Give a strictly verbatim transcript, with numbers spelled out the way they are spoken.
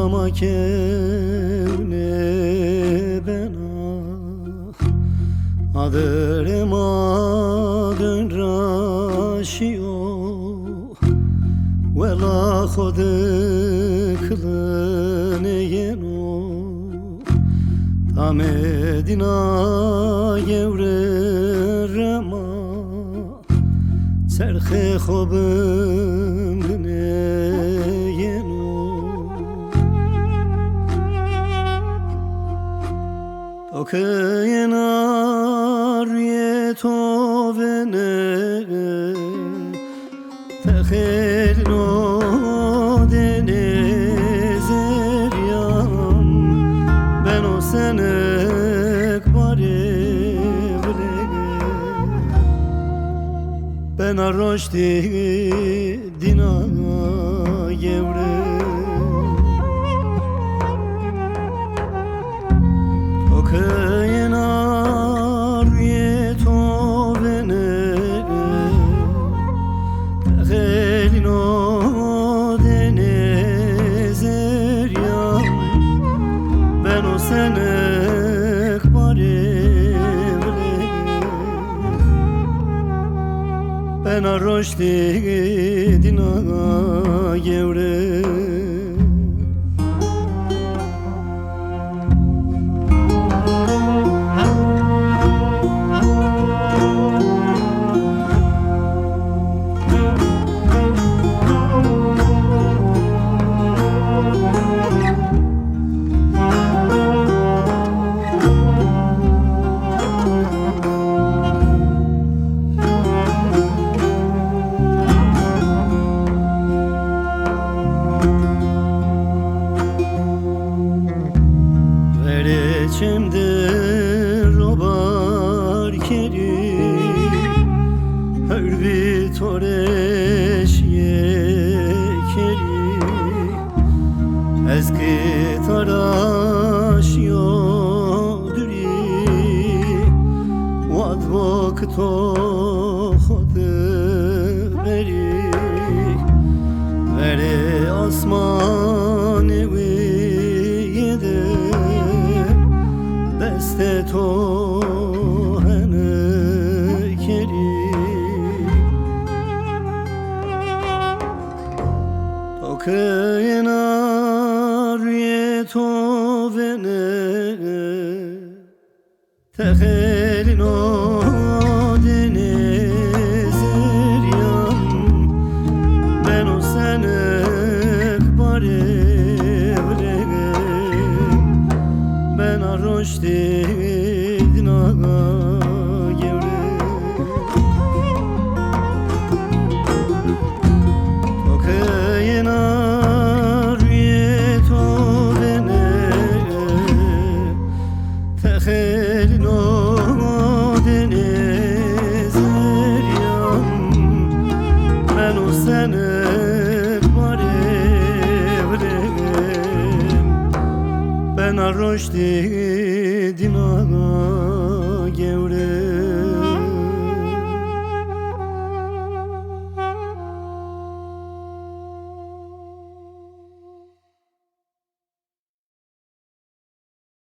ama kevne bena adırım adın raşiyo vela khodı kılın yeno tamedina gevrerema serxe khobım ne yeno okeyna rieto vene tekhilno denezeriyam ben o senek bari ben arroşti dina gevre okeyna rieto vene tekhilno denezeriyam ben o senek bari ben arroşti dina gevre Çemde robar keri her bir toreş yekeri eski taraş yoduri vad vakto khodı beri vere asman evi yede deste to hene keri okeyna rieto vene tekhilno denezeriyam ben o senek bari ben arroşti dina gevre okeyna rieto vene tekhilno denezeriyam ben o senek bari ben arroşti dina gevre